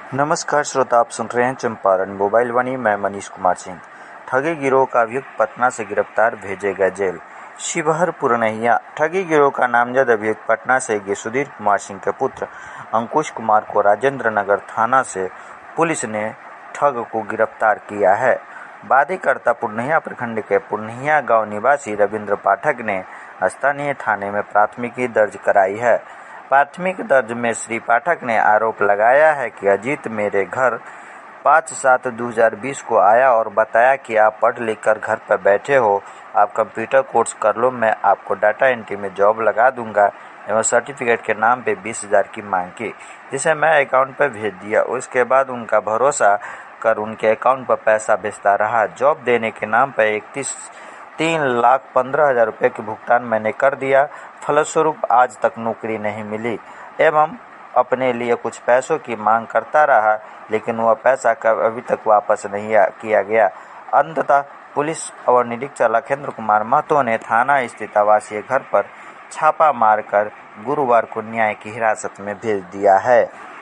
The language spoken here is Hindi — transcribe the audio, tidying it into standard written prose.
नमस्कार श्रोता, आप सुन रहे हैं चंपारण मोबाइल वाणी। मैं मनीष कुमार सिंह। ठगी गिरोह का अभियुक्त पटना से गिरफ्तार, भेजे गए जेल। शिवहर पुरनहिया ठगी गिरोह का नामजद अभियुक्त पटना से सुधीर कुमार सिंह के पुत्र अंकुश कुमार को राजेंद्र नगर थाना से पुलिस ने ठग को गिरफ्तार किया है। वादीकर्ता पुरनहिया प्रखंड के पुरनहिया गांव निवासी रविंद्र पाठक ने स्थानीय थाने में प्राथमिकी दर्ज कराई है। प्राथमिक दर्ज में श्री पाठक ने आरोप लगाया है कि अजीत मेरे घर 5/7/2020 को आया और बताया कि आप पढ़ लिख कर घर पर बैठे हो, आप कंप्यूटर कोर्स कर लो, मैं आपको डाटा एंट्री में जॉब लगा दूंगा एवं सर्टिफिकेट के नाम पे 20,000 की मांग की, जिसे मैं अकाउंट पर भेज दिया। उसके बाद उनका भरोसा कर उनके अकाउंट पर पैसा भेजता रहा। जॉब देने के नाम पर 3,15,000 रुपये की भुगतान मैंने कर दिया। फलस्वरूप आज तक नौकरी नहीं मिली एवं अपने लिए कुछ पैसों की मांग करता रहा, लेकिन वह पैसा अभी तक वापस नहीं किया गया। अंततः पुलिस अवर निरीक्षक लखेंद्र कुमार महतो ने थाना स्थित आवासीय घर पर छापा मारकर गुरुवार को न्याय की हिरासत में भेज दिया है।